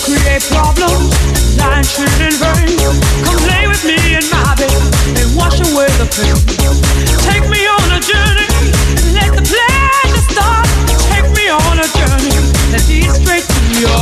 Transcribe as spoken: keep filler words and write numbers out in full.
create problems, lying, cheating in vain. Come play with me in my bed and wash away the pain. Take me on a journey, let the pleasure start. Take me on a journey that leads straight to your